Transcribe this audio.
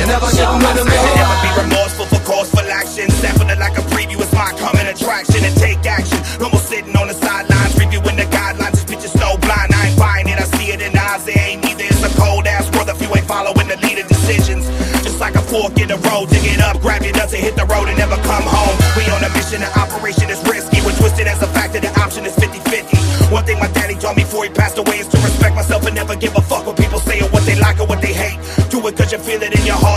never get rid of me. Never be remorseful for caurseful action. Sample it like a preview, it's my coming attraction. And take action, no more sitting on the sidelines, reviewing the guidelines. This bitch is so blind, I ain't buying it. I see it in the eyes, they ain't neither. It's a cold ass world if you ain't following the leader decisions. Just like a fork in the road, dig it up, grab your nuts and hit the road and never come home. We on a mission, the operation is risky. We're twisted as a fact that the option is 50-50. One thing my daddy told me before he passed